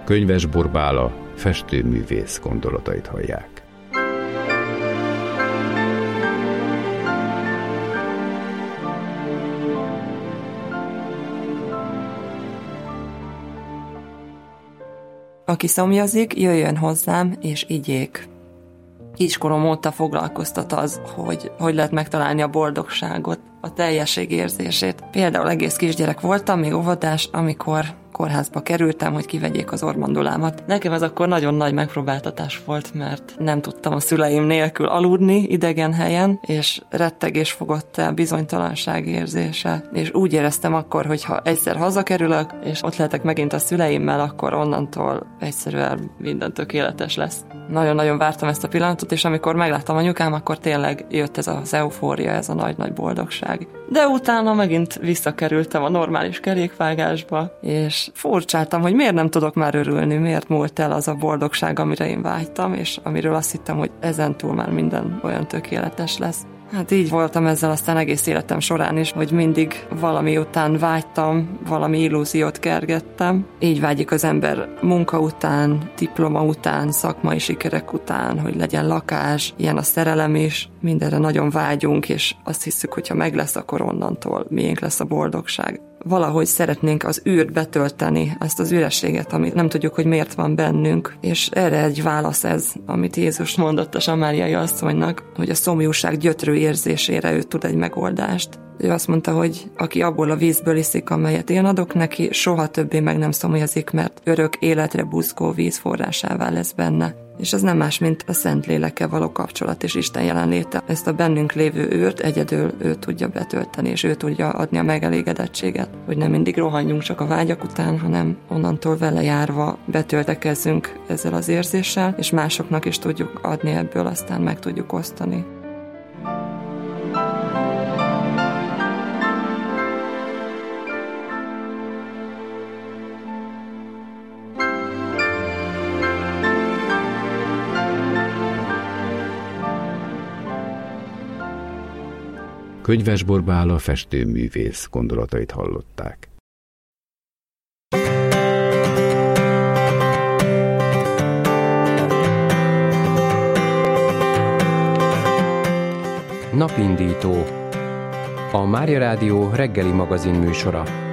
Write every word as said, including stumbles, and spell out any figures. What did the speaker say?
Könyves Borbála festőművész gondolatait hallják. Aki szomjazik, jöjjön hozzám, és igyék. Kiskorom óta foglalkoztat az, hogy hogy lehet megtalálni a boldogságot, a teljesség érzését. Például egész kisgyerek voltam, még óvodás, amikor kórházba kerültem, hogy kivegyék az ormandulámat. Nekem ez akkor nagyon nagy megpróbáltatás volt, mert nem tudtam a szüleim nélkül aludni idegen helyen, és rettegés fogott el, bizonytalanság érzése. És úgy éreztem akkor, hogy ha egyszer hazakerülök, és ott lehetek megint a szüleimmel, akkor onnantól egyszerűen minden tökéletes lesz. Nagyon-nagyon vártam ezt a pillanatot, és amikor megláttam anyukám, akkor tényleg jött ez az eufória, ez a nagy-nagy boldogság. De utána megint visszakerültem a normális kerékvágásba, és furcsáltam, hogy miért nem tudok már örülni, miért múlt el az a boldogság, amire én vágytam, és amiről azt hittem, hogy ezentúl már minden olyan tökéletes lesz. Hát így voltam ezzel aztán egész életem során is, hogy mindig valami után vágytam, valami illúziót kergettem. Így vágyik az ember munka után, diploma után, szakmai sikerek után, hogy legyen lakás, ilyen a szerelem is. Mindenre nagyon vágyunk, és azt hiszük, hogyha meg lesz, akkor onnantól miénk lesz a boldogság. Valahogy szeretnénk az űrt betölteni, ezt az ürességet, amit nem tudjuk, hogy miért van bennünk. És erre egy válasz ez, amit Jézus mondott a samáriai asszonynak, hogy a szomjúság gyötrő érzésére ő tud egy megoldást. Ő azt mondta, hogy aki abból a vízből iszik, amelyet én adok neki, soha többé meg nem szomjazik, mert örök életre buzgó víz forrásává lesz benne. És ez nem más, mint a Szentlélekkel való kapcsolat és Isten jelenléte. Ezt a bennünk lévő őrt egyedül ő tudja betölteni, és ő tudja adni a megelégedettséget, hogy nem mindig rohanjunk csak a vágyak után, hanem onnantól vele járva betöltekezzünk ezzel az érzéssel, és másoknak is tudjuk adni ebből, aztán meg tudjuk osztani. Könyves Borbála festőművész gondolatait hallották. Napindító. A Mária Rádió reggeli magazin műsora.